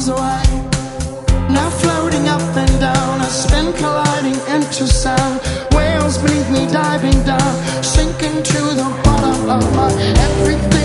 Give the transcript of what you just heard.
miles away. Now floating up and down, I spin colliding into sound. Waves beneath me diving down, sinking to the bottom of my everything.